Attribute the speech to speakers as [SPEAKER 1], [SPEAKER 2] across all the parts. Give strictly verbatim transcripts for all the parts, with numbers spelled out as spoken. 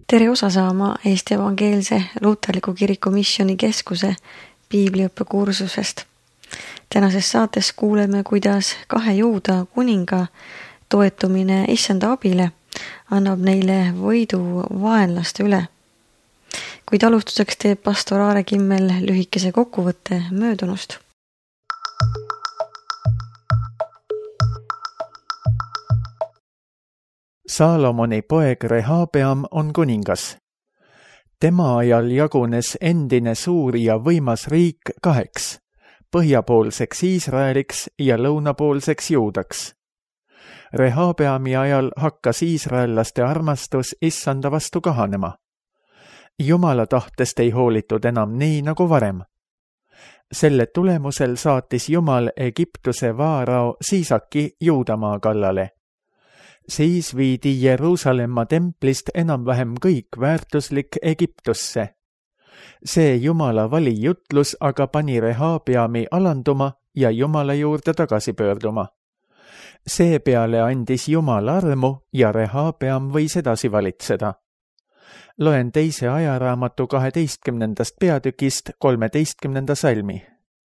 [SPEAKER 1] Tere osa saama Eesti Evangeelse Luuterliku Kiriku Missioni Keskuse piibliõppekursusest. Tänases saates kuuleme, kuidas kahe juuda kuninga toetumine issanda abile annab neile võidu vaenlaste üle. Kuid alustuseks teeb pastor Aare Kimmel lühikese kokkuvõtte möödunust.
[SPEAKER 2] Saalomoni poeg Rehabeam on kuningas. Tema ajal jagunes endine suur ja võimas riik kaheks, põhjapoolseks Iisraeliks ja lõunapoolseks Juudaks. Rehabeami ajal hakkas iisraellaste armastus issanda vastu kahanema. Jumala tahtest ei hoolitud enam nii nagu varem. Selle tulemusel saatis Jumal Egiptuse vaarao Siisaki Juudamaa kallale. Siis viidi Jeruusalemma templist enam-vähem kõik väärtuslik Egiptusse. See Jumala vali jutlus aga pani Rehabeami alanduma ja Jumala juurde tagasi pöörduma. Seepeale andis Jumal armu ja Rehabeam võis edasi valitseda. Loen teise ajaraamatu kaheteistkümnendast peatükist kolmeteistkümnenda salmi.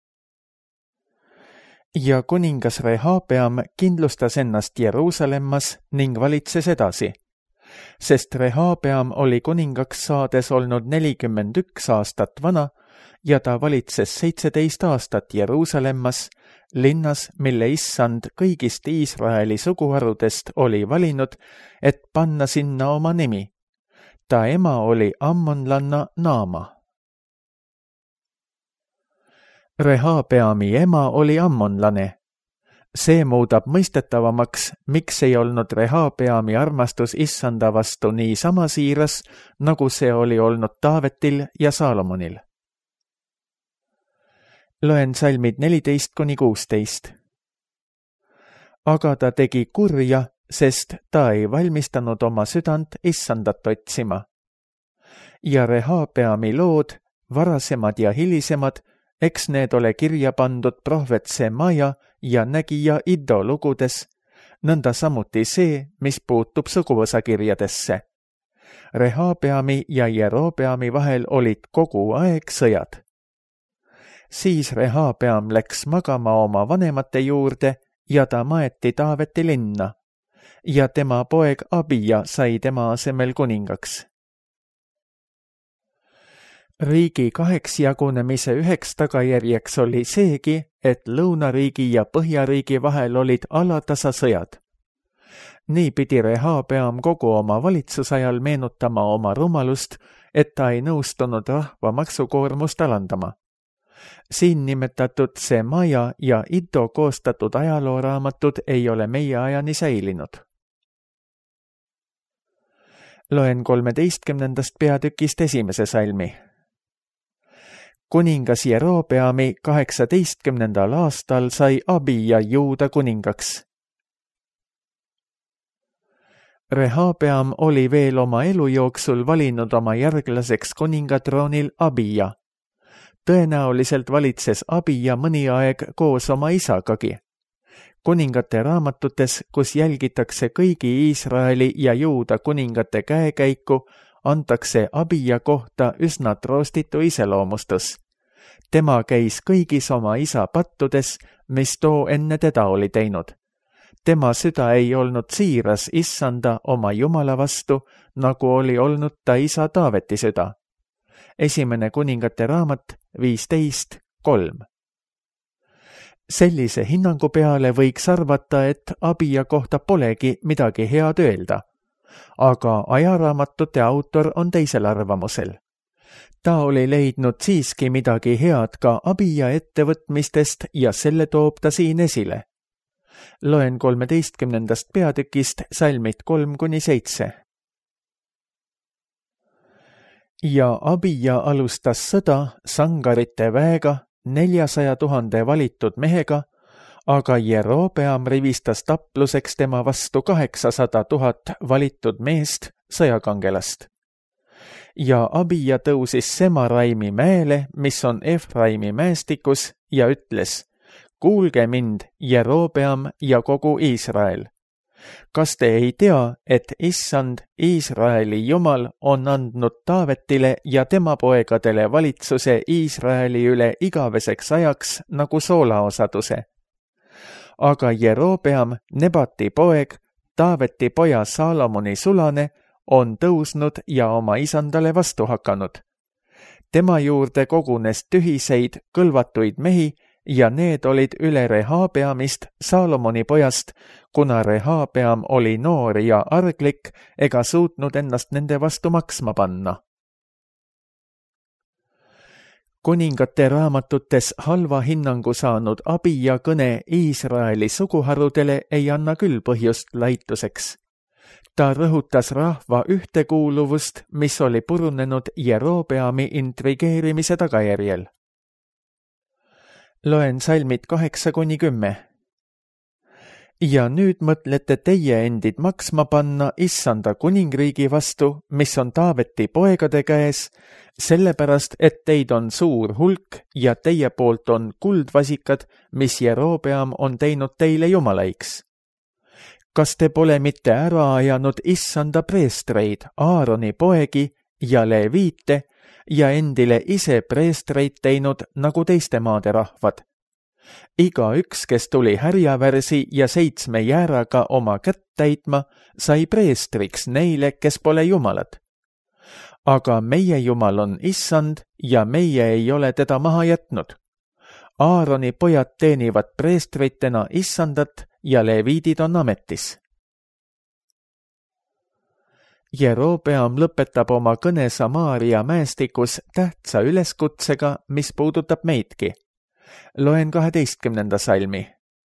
[SPEAKER 2] Ja kuningas Rehabeam kindlustas ennast Jeruusalemmas ning valitses edasi, sest Rehabeam oli kuningaks saades olnud nelikümmend üks aastat vana ja ta valitses seitseteist aastat Jeruusalemmas, linnas, mille issand kõigist Iisraeli suguharudest oli valinud, et panna sinna oma nimi. Ta ema oli ammonlanna Naama. Rehabeami ema oli ammonlane. See muudab mõistetavamaks, miks ei olnud Rehabeami armastus issanda vastu nii sama siiras, nagu see oli olnud Taavetil ja Saalomonil. Loen salmid neliteist kuni kuusteist. Aga ta tegi kurja, sest ta ei valmistanud oma südant issandat otsima. Ja Rehabeami lood, varasemad ja hilisemad, eks need ole kirja pandud prohvet Semaja ja nägija Iddo lugudes, nõnda samuti see, mis puutub suguvõsakirjadesse. Rehabeami ja Jerobeami vahel olid kogu aeg sõjad. Siis Rehabeam läks magama oma vanemate juurde ja ta maeti Taaveti linna ja tema poeg Abija sai tema asemel kuningaks. Riigi kaheks jagunemise üheks tagajärjeks oli seegi, et lõunariigi ja põhjariigi vahel olid alatasa sõjad. Nii pidi Rehabeam kogu oma valitsusajal meenutama oma rumalust, et ta ei nõustunud rahva maksukoormust alandama. Siin nimetatud Semaja ja Iddo koostatud ajalooraamatud ei ole meie ajani säilinud. Loen kolmeteistkümnendast peatükist esimese salmi. Kuningas Jerobeami kaheksateistkümnendal aastal sai Abija Juuda kuningaks. Rehabeam oli veel oma elu jooksul valinud oma järglaseks kuningatroonil Abija. Tõenäoliselt valitses Abija mõni aeg koos oma isagagi. Kuningate raamatutes, kus jälgitakse kõigi Iisraeli ja Juuda kuningate käekäiku, antakse Abija kohta üsna troostitu iseloomustus. Tema käis kõigis oma isa pattudes, mis too enne teda oli teinud. Tema süda ei olnud siiras issanda oma Jumala vastu, nagu oli olnud ta isa Taaveti süda. Esimene kuningate raamat viisteist kolm. Sellise hinnangu peale võiks arvata, et Abija kohta polegi midagi head öelda, aga ajaraamatute autor on teisel arvamusel. Ta oli leidnud siiski midagi head ka Abija ettevõtmistest ja selle toob ta siin esile. Loen kolmeteistkümnendast peatükist salmid kolm kuni seitse. Ja Abija alustas sõda sangarite väega neljasaja tuhande valitud mehega, aga Jerobeam rivistas tapluseks tema vastu kaheksasada tuhat valitud meest sõjakangelast. Ja Abija tõusis Semaraimi mäele, mis on Efraimi mäestikus, ja ütles, kuulge mind, Jerobeam ja kogu Iisrael. Kas te ei tea, et issand, Iisraeli Jumal, on andnud Taavetile ja tema poegadele valitsuse Iisraeli üle igaveseks ajaks nagu soolaosaduse? Aga Jerobeam, Nebati poeg, Taaveti poja Saalomoni sulane, on tõusnud ja oma isandale vastu hakanud. Tema juurde kogunes tühiseid, kõlvatuid mehi ja need olid üle Rehabeamist, Saalomoni pojast, kuna Rehabeam oli noor ja arglik ega suutnud ennast nende vastu maksma panna. Kuningate raamatutes halva hinnangu saanud Abija kõne Iisraeli suguharudele ei anna küll põhjust laituseks. Ta rõhutas rahva ühtekuuluvust, mis oli purunenud Jerobeami intrigeerimise tagajärjel. Loen salmid kaheksa kuni kümme. Ja nüüd mõtlete teie endid maksma panna issanda kuningriigi vastu, mis on Taaveti poegade käes, sellepärast, et teid on suur hulk ja teie poolt on kuldvasikad, mis Jerobeam on teinud teile jumalaiks. Kas te pole mitte ära ajanud issanda preestreid, Aaroni poegi ja leviite ja endile ise preestreid teinud nagu teiste maade rahvad? Iga üks, kes tuli härjavärsi ja seitsme jääraga oma kätt täitma, sai preestriks neile, kes pole jumalad. Aga meie Jumal on issand ja meie ei ole teda maha jätnud. Aaroni pojad teenivad preestritena issandat ja leviidid on ametis. Jerobeam lõpetab oma kõne Samaaria mäestikus tähtsa üleskutsega, mis puudutab meidki. Loen kaheteistkümnenda salmi.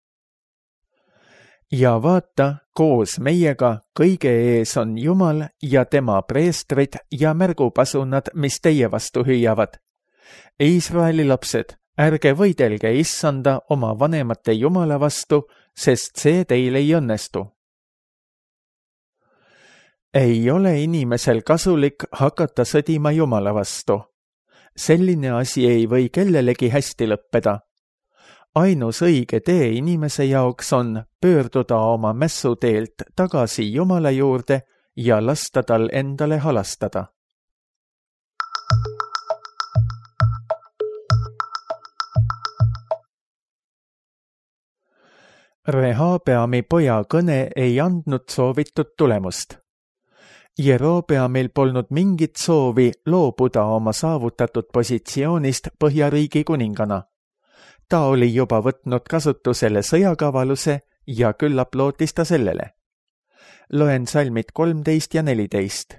[SPEAKER 2] Ja vaata, koos meiega kõige ees on Jumal ja tema preestrid ja märgupasunad, mis teie vastu hüüavad. Iisraeli lapsed, ärge võidelge issanda oma vanemate Jumala vastu, sest see teil ei õnnestu. Ei ole inimesel kasulik hakata sõdima Jumala vastu. Selline asi ei või kellelegi hästi lõppeda. Ainus õige tee inimese jaoks on pöörduda oma mässuteelt tagasi Jumala juurde ja lasta tal endale halastada. Rehabeami poja kõne ei andnud soovitud tulemust. Jerobeamil polnud mingit soovi loobuda oma saavutatud positsioonist Põhjariigi kuningana. Ta oli juba võtnud kasutusele sõjakavaluse ja küllap lootis ta sellele. Loen salmid kolmteist ja neliteist.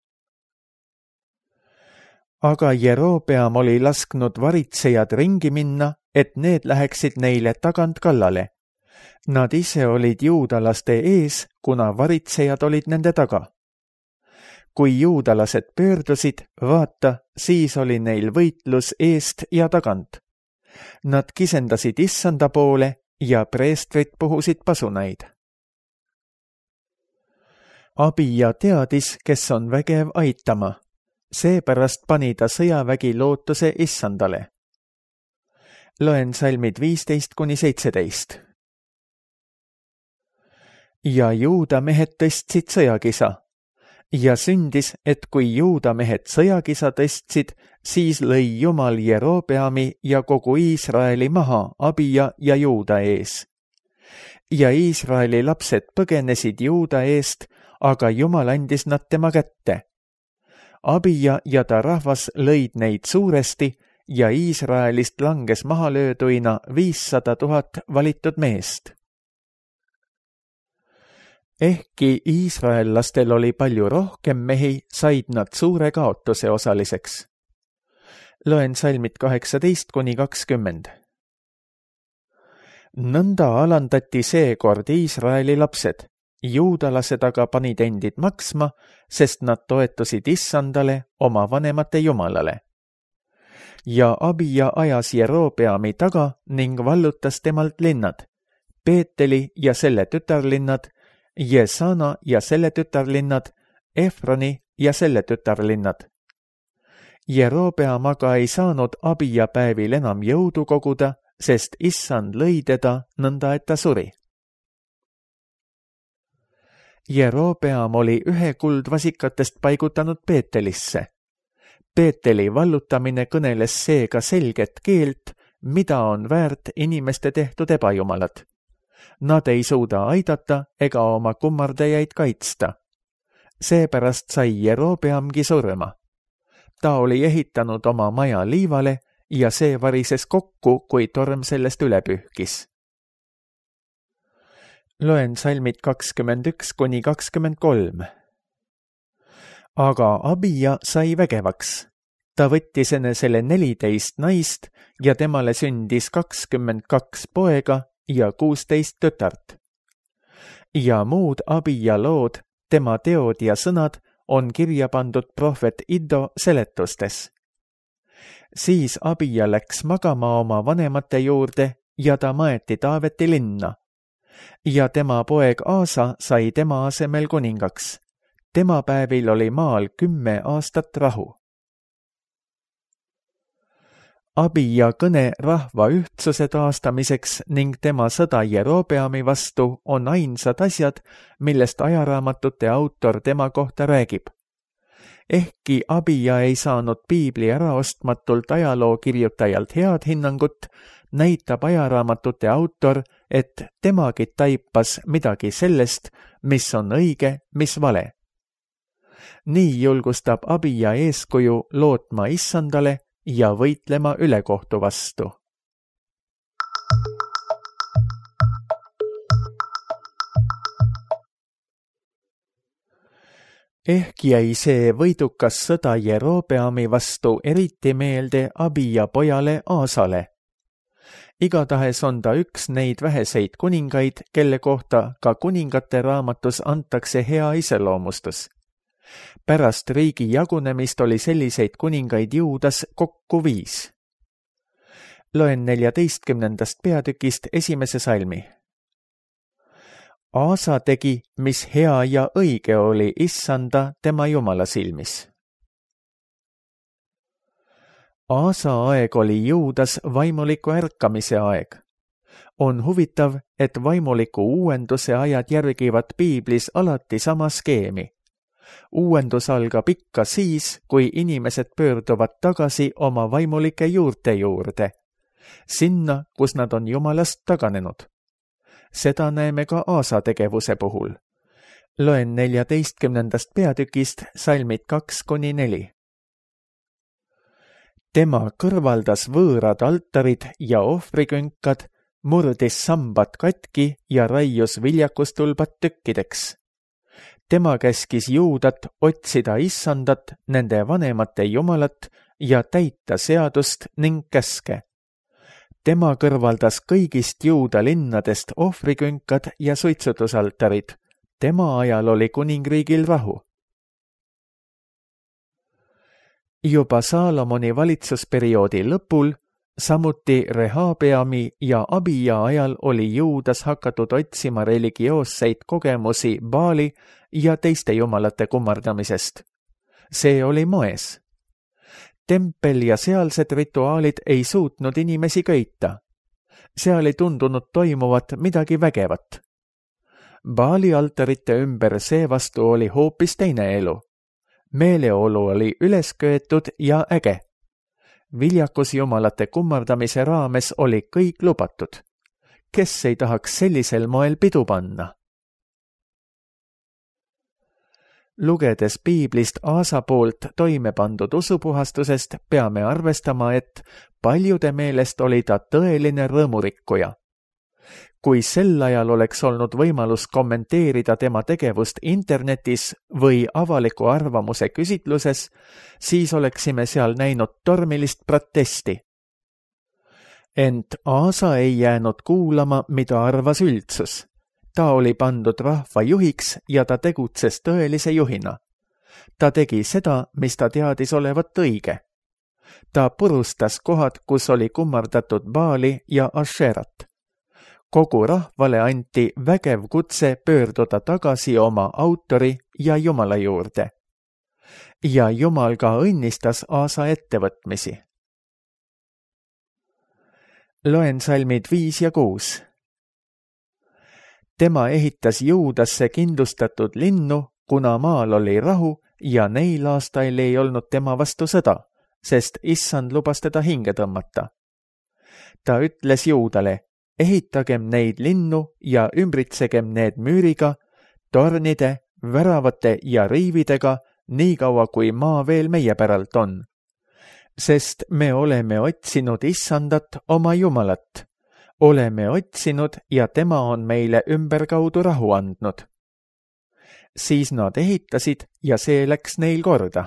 [SPEAKER 2] Aga Jerobeam oli lasknud varitsejad ringi minna, et need läheksid neile tagant kallale. Nad ise olid juudalaste ees, kuna varitsejad olid nende taga. Kui juudalased pöördusid, vaata, siis oli neil võitlus eest ja tagant. Nad kisendasid issanda poole ja preestrid puhusid pasunaid. Abija teadis, kes on vägev aitama. Seepärast pani ta sõjavägi lootuse issandale. Loen salmid viisteist kuni seitseteist. Ja juuda mehed tõstsid sõjakisa. Ja sündis, et kui juuda mehed sõjakisa tõstsid, siis lõi Jumal Jerobeami ja kogu Iisraeli maha Abija ja juuda ees. Ja Iisraeli lapsed põgenesid juuda eest, aga Jumal andis nad tema kätte. Abija ja ta rahvas lõid neid suuresti ja Iisraelist langes mahalööduina viissada tuhat valitud meest. Ehkki iisraellastel oli palju rohkem mehi, said nad suure kaotuse osaliseks. Loen salmid kaheksateist kuni kakskümmend. Nõnda alandati seekord Iisraeli lapsed, juudalased aga panid endid maksma, sest nad toetusid issandale, oma vanemate jumalale. Ja Abija ajas Jerobeami taga ning vallutas temalt linnad, Peeteli ja selle tütarlinnad, Jesana ja selle tütarlinnad, Efroni ja selle tütarlinnad. Jerobeam aga ei saanud Abija päevil enam jõudu koguda, sest issand lõi teda nõnda, et ta suri. Jerobeam oli ühe kuldvasikatest paigutanud Peetelisse. Peeteli vallutamine kõneles seega selget keelt, mida on väärt inimeste tehtud ebajumalad. Nad ei suuda aidata ega oma kummardajaid kaitsta. Seepärast sai Jerobeamgi surma. Ta oli ehitanud oma maja liivale ja see varises kokku, kui torm sellest üle pühkis. Loen salmid kakskümmend üks kuni kakskümmend kolm. Aga Abija sai vägevaks. Ta võttis enesele neliteist naist ja temale sündis kakskümmend kaks poega ja kuusteist tütart. Ja muud Abija lood, tema teod ja sõnad on kirja pandud prohvet Iddo seletustes. Siis Abija läks magama oma vanemate juurde ja ta maeti Taaveti linna. Ja tema poeg Aasa sai tema asemel kuningaks. Tema päevil oli maal kümme aastat rahu. Abija kõne rahva ühtsuse taastamiseks ning tema sõda Jerobeami vastu on ainsad asjad, millest ajaraamatute autor tema kohta räägib. Ehkki Abija ei saanud piibli äraostmatult ajalookirjutajalt head hinnangut, näitab ajaraamatute autor, et temagi taipas midagi sellest, mis on õige, mis vale. Nii julgustab Abija eeskuju lootma issandale ja võitlema ülekohtu vastu. Ehk jäi see võidukas sõda Jerobeami vastu eriti meelde Abija pojale Aasale. Igatahes on ta üks neid väheseid kuningaid, kelle kohta ka kuningate raamatus antakse hea iseloomustus. Pärast riigi jagunemist oli selliseid kuningaid Juudas kokku viis. Loen neljateistkümnendast peatükist esimese salmi. Aasa tegi, mis hea ja õige oli issanda tema Jumala silmis. Aasa aeg oli Juudas vaimuliku ärkamise aeg. On huvitav, et vaimuliku uuenduse ajad järgivad piiblis alati sama skeemi. Uuendus algab ikka siis, kui inimesed pöörduvad tagasi oma vaimulike juurte juurde, sinna, kus nad on Jumalast taganenud. Seda näeme ka Aasa tegevuse puhul. Loen neljateistkümnendast peatükist salmid kaks kuni neli. Tema kõrvaldas võõrad altarid ja ohvrikünkad, murdis sambad katki ja raius viljakustulbad tükkideks. Tema käskis Juudat otsida issandat, nende vanemate Jumalat ja täita seadust ning käske. Tema kõrvaldas kõigist Juuda linnadest ohvrikünkad ja suitsutusaltarid. Tema ajal oli kuningriigil rahu. Juba Saalomoni valitsusperioodi lõpul, samuti Rehabeami ja Abija ajal oli Juudas hakatud otsima religioosseid kogemusi Baali ja teiste jumalate kummardamisest. See oli moes. Tempel ja sealsed rituaalid ei suutnud inimesi köita. Seal ei tundunud toimuvat midagi vägevat. Baali altarite ümber seevastu oli hoopis teine elu. Meeleolu oli üles köetud ja äge. Viljakus jumalate kummardamise raames oli kõik lubatud. Kes ei tahaks sellisel moel pidu panna? Lugedes piiblist Aasa poolt toime pandud usupuhastusest, peame arvestama, et paljude meelest oli ta tõeline rõõmurikkuja. Kui sel ajal oleks olnud võimalus kommenteerida tema tegevust internetis või avaliku arvamuse küsitluses, siis oleksime seal näinud tormilist protesti. Ent Aasa ei jäänud kuulama, mida arvas üldsus. Ta oli pandud rahva juhiks ja ta tegutses tõelise juhina. Ta tegi seda, mis ta teadis olevat õige. Ta purustas kohad, kus oli kummardatud Baali ja Asherat. Kogu rahvale anti vägev kutse pöörduda tagasi oma autori ja Jumala juurde. Ja Jumal ka õnnistas Aasa ettevõtmisi. Loen salmid viis ja kuus. tema ehitas Juudasse kindlustatud linnu, kuna maal oli rahu ja neil aastail ei olnud tema vastu sõda, sest issand lubas teda hinge tõmmata. Ta ütles Juudale, ehitagem neid linnu ja ümbritsegem need müüriga, tornide, väravate ja riividega, nii kaua kui maa veel meie päralt on. Sest me oleme otsinud issandat oma Jumalat. Oleme otsinud ja tema on meile ümberkaudu rahu andnud. Siis nad ehitasid ja see läks neil korda.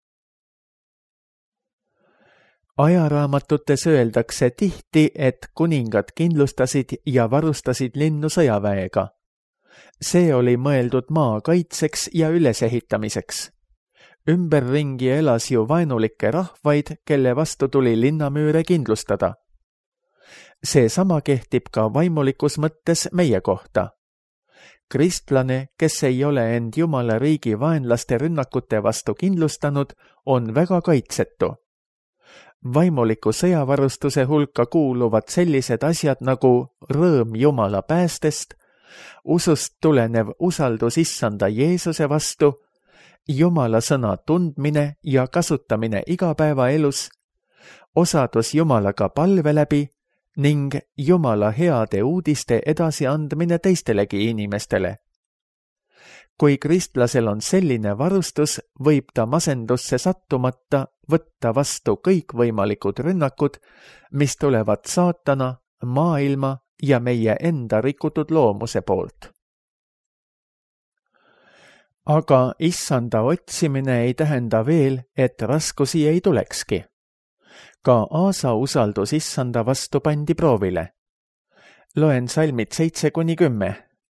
[SPEAKER 2] Ajaraamatutes öeldakse tihti, et kuningad kindlustasid ja varustasid linnu sõjaväega. See oli mõeldud maa kaitseks ja ülesehitamiseks. Ümberringi elas ju vaenulikke rahvaid, kelle vastu tuli linnamüüre kindlustada. See sama kehtib ka vaimulikus mõttes meie kohta. Kristlane, kes ei ole end Jumala riigi vaenlaste rünnakute vastu kindlustanud, on väga kaitsetu. Vaimuliku sõjavarustuse hulka kuuluvad sellised asjad nagu rõõm Jumala päästest, usust tulenev usaldus issanda Jeesuse vastu, Jumala sõna tundmine ja kasutamine igapäevaelus, osadus Jumalaga palve läbi ning Jumala heade uudiste edasiandmine teistelegi inimestele. Kui kristlasel on selline varustus, võib ta masendusse sattumata võtta vastu kõikvõimalikud rünnakud, mis tulevad saatana, maailma ja meie enda rikutud loomuse poolt. Aga issanda otsimine ei tähenda veel, et raskusi ei tulekski. Ka Aasa usaldus issanda vastu pandi proovile. Loen salmid seitse kuni kümme.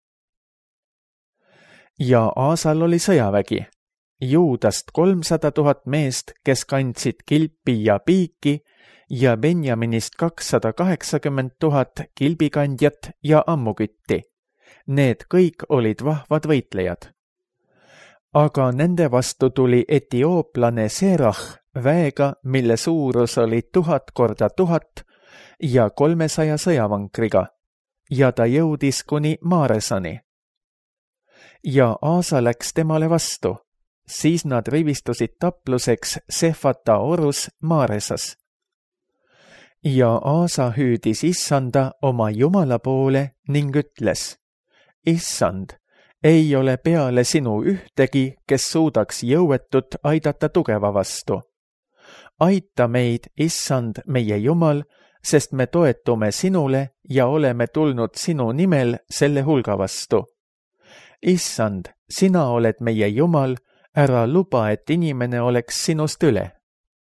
[SPEAKER 2] Ja Aasal oli sõjavägi, Juudast kolmsada tuhat meest, kes kandsid kilpi ja piiki, ja Benjaminist kakssada kaheksakümmend tuhat kilbikandjat ja ammukütti. Need kõik olid vahvad võitlejad. Aga nende vastu tuli etiooplane Serah väega, mille suurus oli tuhat korda tuhat ja kolmesaja sõjavankriga, ja ta jõudis kuni Maaresani. Ja Aasa läks temale vastu, siis nad rivistusid tapluseks Sefata orus Maaresas. Ja Aasa hüüdis issanda oma Jumala poole ning ütles, issand, ei ole peale sinu ühtegi, kes suudaks jõuetut aidata tugeva vastu. Aita meid, issand, meie Jumal, sest me toetume sinule ja oleme tulnud sinu nimel selle hulga vastu. Issand, sina oled meie Jumal, ära luba, et inimene oleks sinust üle.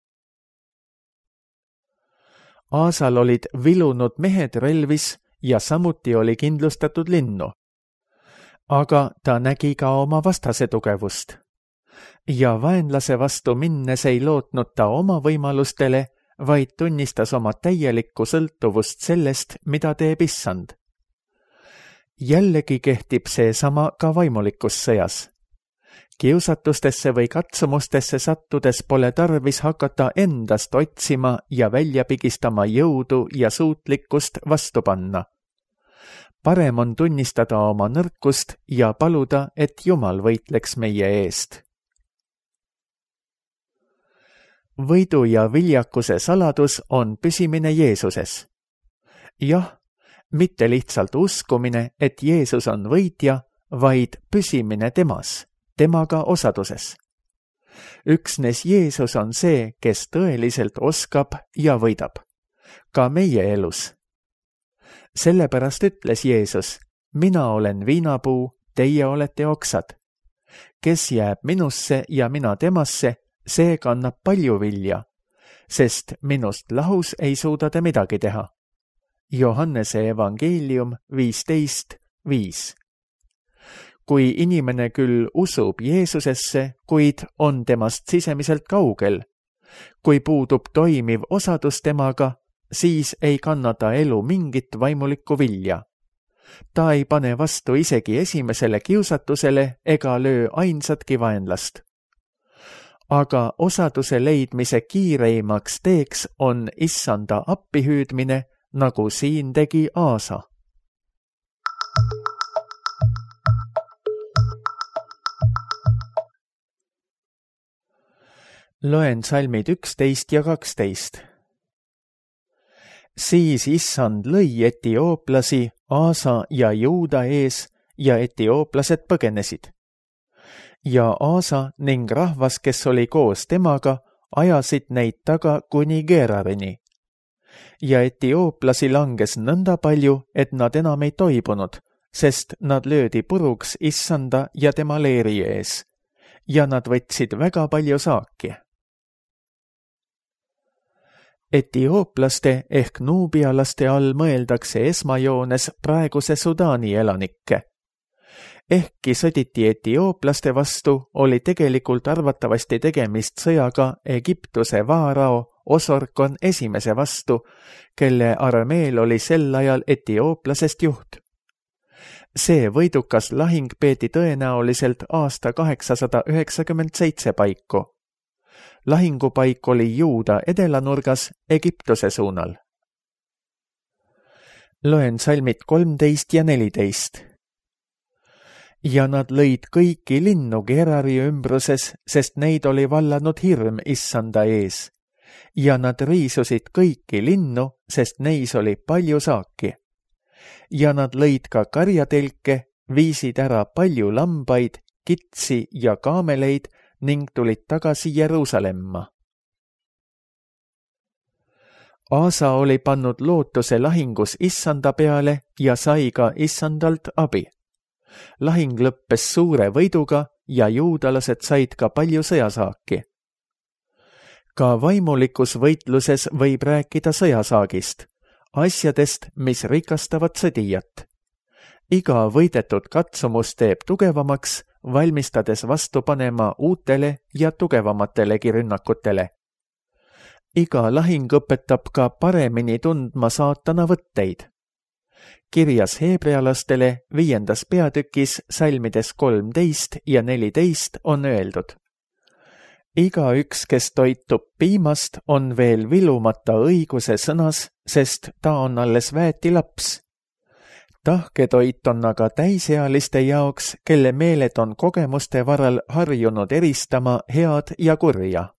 [SPEAKER 2] Aasal olid vilunud mehed relvis ja samuti oli kindlustatud linnu. Aga ta nägi ka oma vastase tugevust. Ja vaenlase vastu minnes ei lootnud ta oma võimalustele, vaid tunnistas oma täielikku sõltuvust sellest, mida teeb issand. Jällegi kehtib see sama ka vaimulikus sõjas. Kiusatustesse või katsumustesse sattudes pole tarvis hakata endast otsima ja välja pigistama jõudu ja suutlikkust vastu panna. Parem on tunnistada oma nõrkust ja paluda, et Jumal võitleks meie eest. Võidu ja viljakuse saladus on püsimine Jeesuses. Jah, mitte lihtsalt uskumine, et Jeesus on võitja, vaid püsimine temas, temaga osaduses. Üksnes Jeesus on see, kes tõeliselt oskab ja võidab. Ka meie elus. Sellepärast ütles Jeesus, mina olen viinapuu, teie olete oksad. Kes jääb minusse ja mina temasse, see kannab palju vilja, sest minust lahus ei suuda te midagi teha. Johannese evangeelium viisteist viis. Kui inimene küll usub Jeesusesse, kuid on temast sisemiselt kaugel, kui puudub toimiv osadus temaga, siis ei kannata elu mingit vaimulikku vilja. Ta ei pane vastu isegi esimesele kiusatusele ega löö ainsatki vaenlast. Aga osaduse leidmise kiireimaks teeks on issanda appihüüdmine, nagu siin tegi Aasa. Loen salmid üksteist ja kaksteist. Siis issand lõi etiooplasi Aasa ja Juuda ees ja etiooplased põgenesid. Ja Aasa ning rahvas, kes oli koos temaga, ajasid neid taga kuni Gerarini. Ja etiooplasi langes nõnda palju, et nad enam ei toibunud, sest nad löödi puruks issanda ja tema leeri ees. Ja nad võtsid väga palju saaki. Etiooplaste ehk nuubialaste all mõeldakse esmajoones praeguse Sudaani elanikke. Ehkki sõditi etiooplaste vastu, oli tegelikult arvatavasti tegemist sõjaga Egiptuse vaarao Osorkon esimese vastu, kelle armeel oli sel ajal etiooplasest juht. See võidukas lahing peeti tõenäoliselt aasta kaheksasada üheksakümmend seitse paiku. Lahingupaik oli Juuda edelanurgas Egiptuse suunal. Loen salmid kolmteist ja neliteist. Ja nad lõid kõiki linnu Gerari ümbruses, sest neid oli vallanud hirm issanda ees. Ja nad riisusid kõiki linnu, sest neis oli palju saaki. Ja nad lõid ka karjatelke, viisid ära palju lambaid, kitsi ja kaameleid ning tulid tagasi Jeruusalemma. Aasa oli pannud lootuse lahingus issanda peale ja sai ka issandalt abi. Lahing lõppes suure võiduga ja juudalased said ka palju sõjasaaki. Ka vaimulikus võitluses võib rääkida sõjasaagist, asjadest, mis rikastavad sõdijat. Iga võidetud katsumus teeb tugevamaks, valmistades vastu panema uutele ja tugevamatelegi rünnakutele. Iga lahing õpetab ka paremini tundma saatana võtteid. Kirjas heebrealastele viiendas peatükis salmides kolmteist ja neliteist on öeldud. Iga üks, kes toitub piimast, on veel vilumata õiguse sõnas, sest ta on alles väeti laps. Tahketoit on aga täisealiste jaoks, kelle meeled on kogemuste varal harjunud eristama head ja kurja.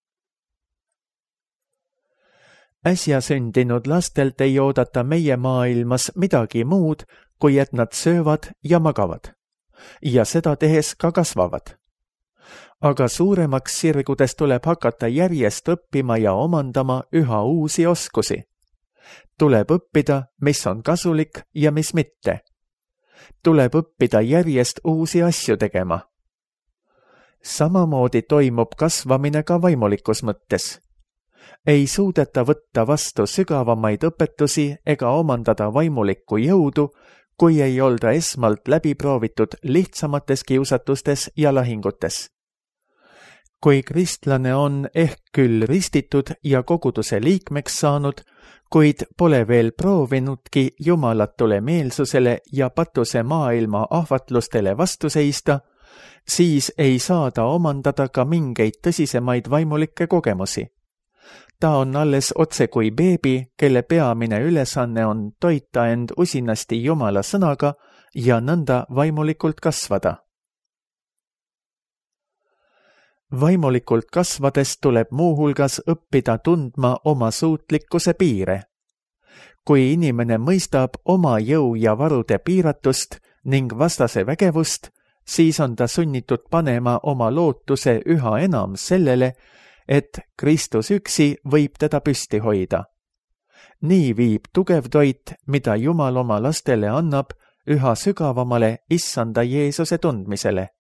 [SPEAKER 2] Äsja sündinud lastelt ei oodata meie maailmas midagi muud, kui et nad söövad ja magavad. Ja seda tehes ka kasvavad. Aga suuremaks sirgudes tuleb hakata järjest õppima ja omandama üha uusi oskusi. Tuleb õppida, mis on kasulik ja mis mitte. Tuleb õppida järjest uusi asju tegema. Samamoodi toimub kasvamine ka vaimulikus mõttes. Ei suudeta võtta vastu sügavamaid õpetusi ega omandada vaimulikku jõudu, kui ei olda esmalt läbi proovitud lihtsamates kiusatustes ja lahingutes. Kui kristlane on ehk küll ristitud ja koguduse liikmeks saanud, kuid pole veel proovinudki jumalatule meelsusele ja patuse maailma ahvatlustele vastu seista, siis ei saa ta omandada ka mingeid tõsisemaid vaimulikke kogemusi. Ta on alles otse kui beebi, kelle peamine ülesanne on toita end usinasti Jumala sõnaga ja nõnda vaimulikult kasvada. Vaimulikult kasvades tuleb muuhulgas õppida tundma oma suutlikkuse piire. Kui inimene mõistab oma jõu ja varude piiratust ning vastase vägevust, siis on ta sunnitud panema oma lootuse üha enam sellele, et Kristus üksi võib teda püsti hoida. Nii viib tugev toit, mida Jumal oma lastele annab, üha sügavamale issanda Jeesuse tundmisele.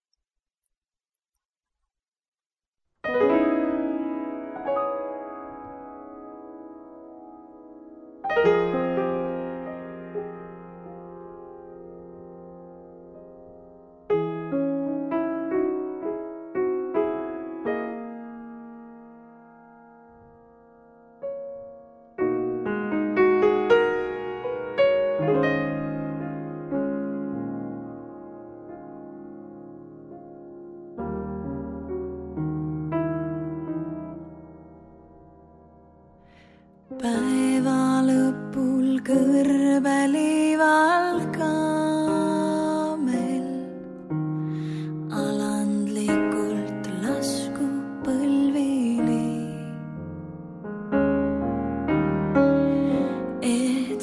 [SPEAKER 3] Päeva lõpul kõrbelival kaamel alandlikult laskub põlvili.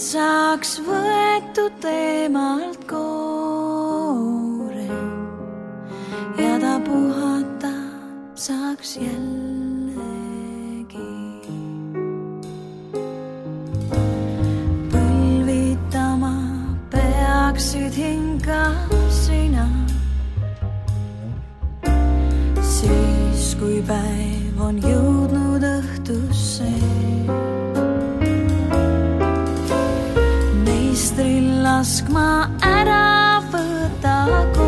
[SPEAKER 3] saaks võetud teemalt koore ja ta puhata saaks jällegi. Põlvitama peaksid hinga sina, siis kui päev on jõudnud õhtusse. Meistril laskma ära võta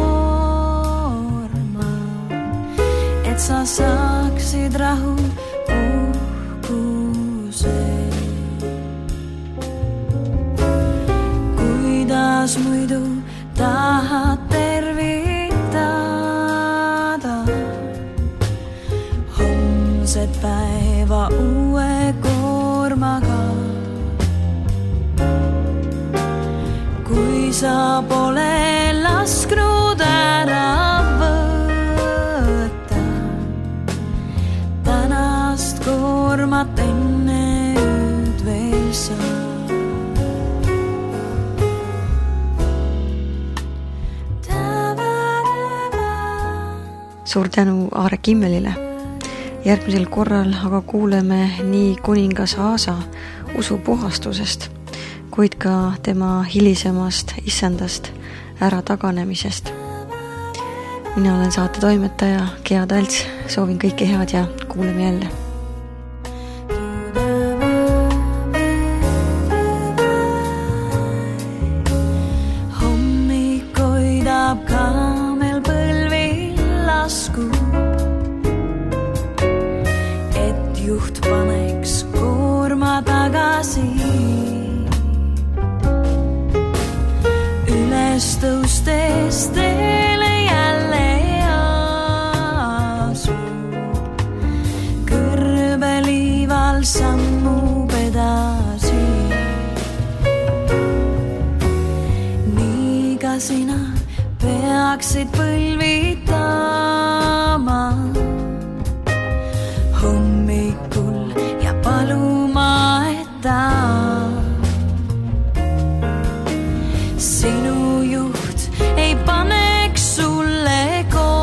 [SPEAKER 3] koorma, et sa saaksid rahu uhkuse. Kuidas muidu tahad tervitada homset päeva uue koormaga, kui sa pole lasknud ära võtta tänast koormat enne ööd veel sa.
[SPEAKER 1] Suur tänu Aare Kimmelile. Järgmisel korral aga kuuleme nii kuningas Aasa usupuhastusest, kuid ka tema hilisemast issandast ära taganemisest. Mina olen saate toimetaja Gea Talts, soovin kõike head ja kuuleme jälle.
[SPEAKER 3] Hommik hoidab kaamel põlvil laskub, et juht paneks koorma tagasi. Üles tõustes teele jälle asub, kõrbeliival sammub edasi. Nii ka sina peaksid põlvitama hommikul ja paluma, et ta sinu juht ei paneks sulle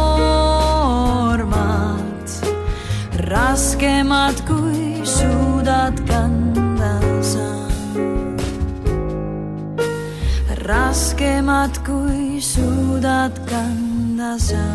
[SPEAKER 3] koormat raskemat, kui suudad kanda sa. Raskemat, kui suudad kanda sa.